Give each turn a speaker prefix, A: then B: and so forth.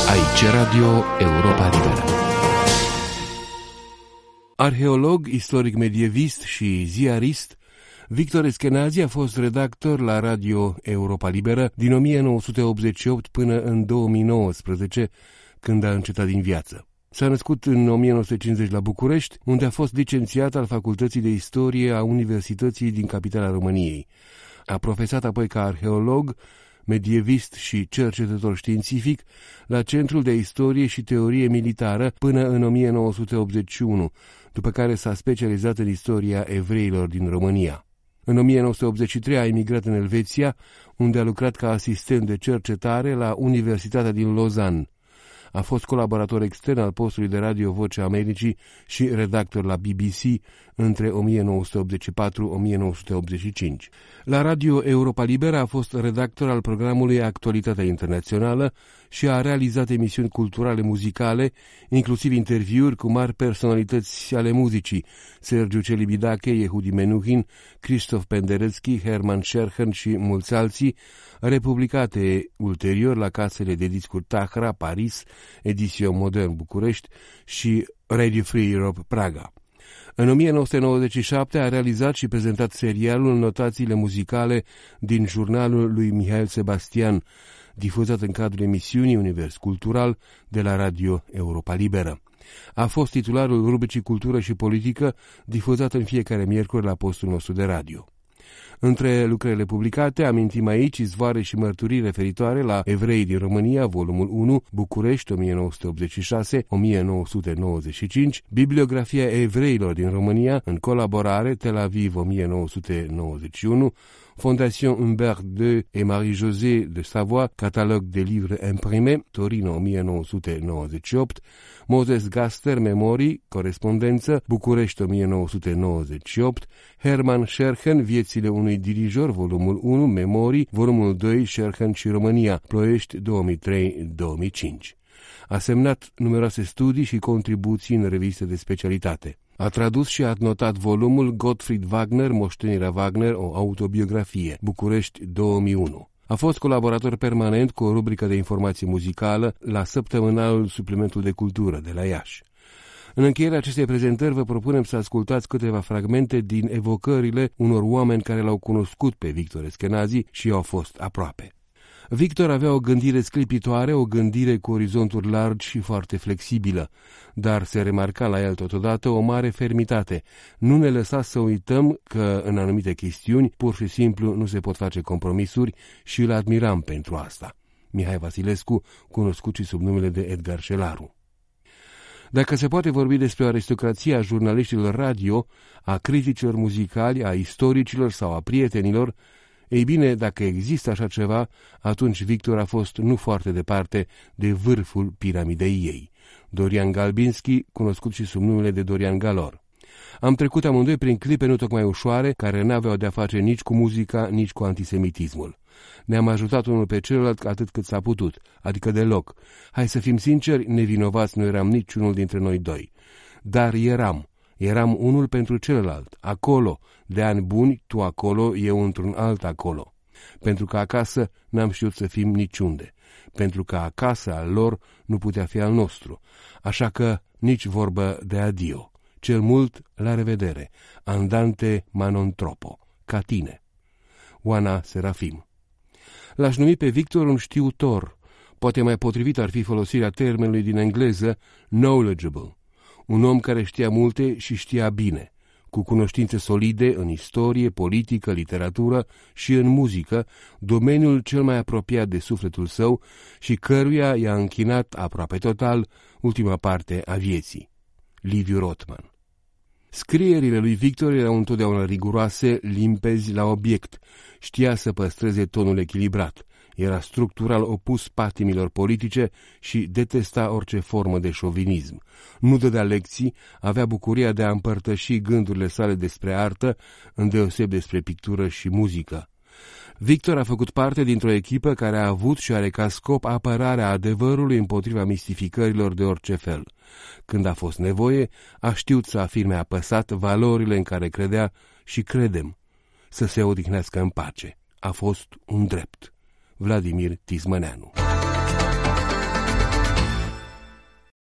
A: Aici Radio Europa Liberă. Arheolog, istoric medievist și ziarist, Victor Eskenazi a fost redactor la Radio Europa Liberă din 1988 până în 2019, când a încetat din viață. S-a născut în 1950 la București, unde a fost licențiat al Facultății de Istorie a Universității din capitala României. A profesat apoi ca arheolog, medievist și cercetător științific la Centrul de Istorie și Teorie Militară până în 1981, după care s-a specializat în istoria evreilor din România. În 1983 a emigrat în Elveția, unde a lucrat ca asistent de cercetare la Universitatea din Lausanne. A fost colaborator extern al postului de radio Vocea Americii și redactor la BBC între 1984-1985. La Radio Europa Liberă a fost redactor al programului Actualitatea Internațională și a realizat emisiuni culturale muzicale, inclusiv interviuri cu mari personalități ale muzicii, Sergiu Celibidache, Yehudi Menuhin, Christoph Penderecki, Hermann Scherchen și mulți alții, republicate ulterior la casele de discuri Tahra, Paris, Edition Modern București și Radio Free Europe Praga. În 1997 a realizat și prezentat serialul Notațiile muzicale din jurnalul lui Mihail Sebastian, difuzat în cadrul emisiunii Univers Cultural de la Radio Europa Liberă. A fost titularul rubricii Cultură și Politică, difuzat în fiecare miercuri la postul nostru de radio. Între lucrările publicate amintim aici izvoare și mărturii referitoare la Evrei din România, volumul 1, București 1986-1995, Bibliografia evreilor din România, în colaborare Tel Aviv 1991, Fondation Humbert II et Marie-Josée de Savoie, Catalogue des livres imprimés, Torino 1998, Moses Gaster, Memorii, Corespondență, București 1998, Hermann Scherchen, Viețile unui dirijor, volumul 1, Memorii, volumul 2, Scherchen și România, Ploiești 2003-2005. A semnat numeroase studii și contribuții în reviste de specialitate. A tradus și a notat volumul Gottfried Wagner, Moștenirea Wagner, o autobiografie, București 2001. A fost colaborator permanent cu o rubrică de informație muzicală la săptămânalul Suplimentul de Cultură de la Iași. În încheierea acestei prezentări vă propunem să ascultați câteva fragmente din evocările unor oameni care l-au cunoscut pe Victor Eskenazi și i-au fost aproape. Victor avea o gândire sclipitoare, o gândire cu orizonturi largi și foarte flexibilă, dar se remarca la el totodată o mare fermitate. Nu ne lăsa să uităm că în anumite chestiuni pur și simplu nu se pot face compromisuri și îl admiram pentru asta. Mihai Vasilescu, cunoscut și sub numele de Edgar Șelaru. Dacă se poate vorbi despre o aristocrație a jurnaliștilor radio, a criticilor muzicali, a istoricilor sau a prietenilor, ei bine, dacă există așa ceva, atunci Victor a fost nu foarte departe de vârful piramidei ei. Dorian Galbinski, cunoscut și sub numele de Dorian Galor. Am trecut amândoi prin clipe nu tocmai ușoare, care n-aveau de-a face nici cu muzica, nici cu antisemitismul. Ne-am ajutat unul pe celălalt atât cât s-a putut, adică deloc. Hai să fim sinceri, nevinovați nu eram niciunul dintre noi doi. Dar eram unul pentru celălalt, acolo, de ani buni, tu acolo, eu într-un alt acolo. Pentru că acasă n-am știut să fim niciunde, pentru că acasă al lor nu putea fi al nostru, așa că nici vorbă de adio, cel mult la revedere, andante ma non troppo, ca tine. Oana Serafim. L-aș numi pe Victor un știutor, poate mai potrivit ar fi folosirea termenului din engleză knowledgeable, un om care știa multe și știa bine, cu cunoștințe solide în istorie, politică, literatură și în muzică, domeniul cel mai apropiat de sufletul său și căruia i-a închinat aproape total ultima parte a vieții. Liviu Rothman. Scrierile lui Victor erau întotdeauna riguroase, limpezi la obiect, știa să păstreze tonul echilibrat, era structural opus patimilor politice și detesta orice formă de șovinism. Nu dădea lecții, avea bucuria de a împărtăși gândurile sale despre artă, îndeoseb despre pictură și muzică. Victor a făcut parte dintr-o echipă care a avut și are ca scop apărarea adevărului împotriva mistificărilor de orice fel. Când a fost nevoie, a știut să afirme apăsat valorile în care credea și credem, să se odihnească în pace. A fost un drept. Vladimir Tismăneanu.